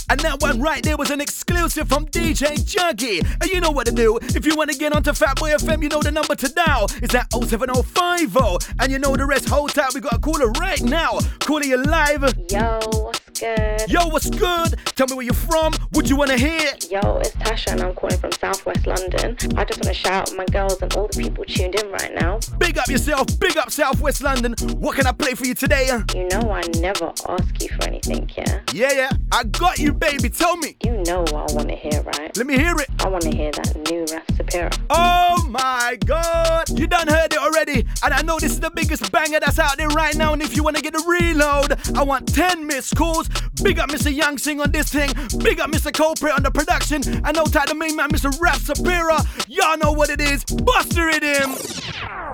And that one right there was an exclusive from DJ Juggy. And you know what to do. If you want to get onto Fatboy FM, you know the number to dial. It's that 07050. And you know the rest. Hold tight, we got a caller right now. Calling you live. Yo, what's good? Yo, what's good? Tell me where you're from. What you want to hear? Yo, it's Tasha and I'm calling from Southwest London. I just want to shout out my girls and all the people tuned in right now. Big up yourself. Big up Southwest London. What can I play for you today? You know I never ask you for anything, yeah? Yeah. I got you, baby. Tell me. You know what I want to hear, right? Let me hear it. I want to hear that new Ras Sapira. Oh my God. You done heard it already. And I know this is the biggest banger that's out there right now. And if you want to get a reload, I want 10 missed calls. Big up Mr. Young Sing on this thing. Big up Mr. Culprit on the production. And no tie the main man, Mr. Ras Sapira. Y'all know what it is. Buster it in.